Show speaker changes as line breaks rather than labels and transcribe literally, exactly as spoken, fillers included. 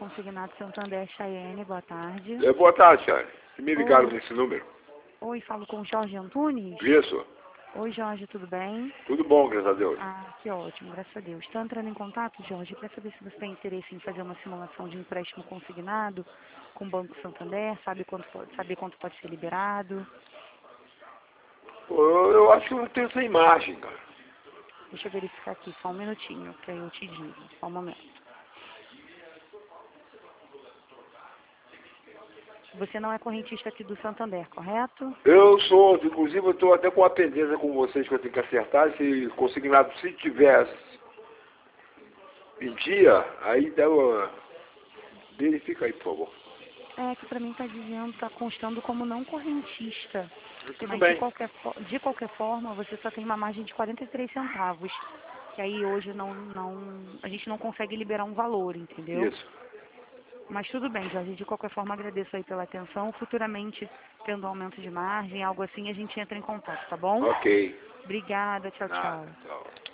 consignado Santander Chayenne, boa tarde.
É, boa tarde, senhora. Me ligaram
Oi.
nesse número.
Oi, falo com o Jorge Antunes?
Isso.
Oi, Jorge, tudo bem?
Tudo bom, graças a Deus.
Ah, que ótimo, graças a Deus. Estou entrando em contato, Jorge, para saber se você tem interesse em fazer uma simulação de empréstimo consignado com o Banco Santander, sabe quanto pode, saber quanto pode ser liberado.
Pô, Eu, eu acho que eu não tenho essa imagem, cara.
Deixa eu verificar aqui, só um minutinho, que aí eu te digo, só um momento. Você não é correntista aqui do Santander, correto?
Eu sou, inclusive, eu estou até com uma pendência com vocês que eu tenho que acertar. Se consignado, se tiver em dia, aí dá uma... verifica aí, por favor.
É que para mim está dizendo, está constando como não correntista.
Tudo
Mas de
bem.
qualquer, fo- de qualquer forma, você só tem uma margem de quarenta e três centavos. Que aí hoje não, não, a gente não consegue liberar um valor, entendeu?
Isso.
Mas tudo bem, Jorge. De qualquer forma, agradeço aí pela atenção. Futuramente, tendo um aumento de margem, algo assim, a gente entra em contato, tá bom?
Ok.
Obrigada, tchau,
Nada.
tchau.
Tchau.